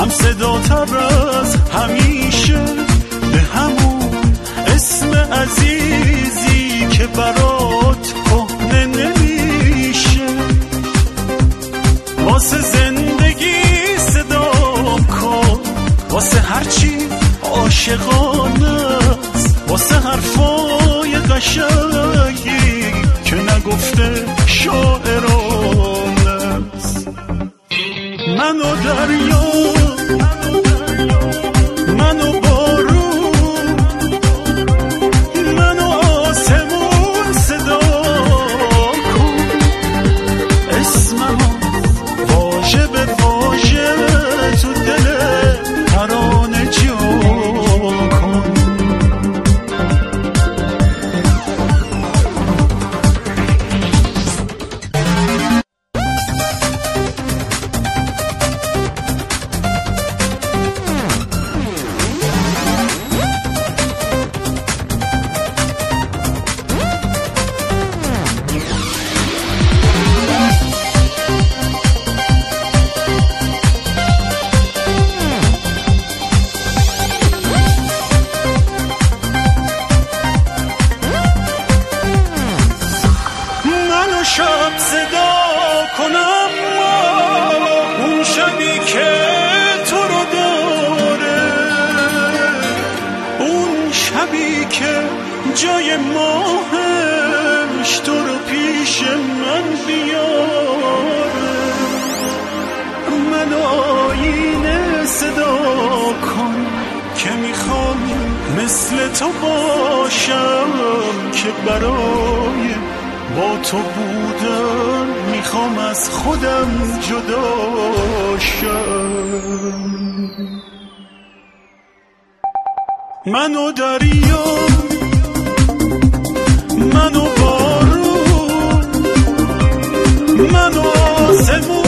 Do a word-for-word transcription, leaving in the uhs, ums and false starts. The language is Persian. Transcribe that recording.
هم صداتر از همیشه به همون اسم عزیزی که برات کهنه نمیشه. واسه زندگی صدام کن، واسه هرچی عاشقانه است، واسه حرفای قشنگی که نگفته شاعرانه است. منو دریا، منو بارون، منو آسمون صدا کن، اسممو واژه به واژه تو دل ترانه جا کن. شب صدا کنم اون شبی که تو رو داره، اون شبی که جای ماهش تو رو پیش من بیاره. من آینه صدا کن که میخوام مثل تو باشم، که برای با تو بودم میخوام از خودم جدا شم. منو دریا، منو بارون، منو آسمون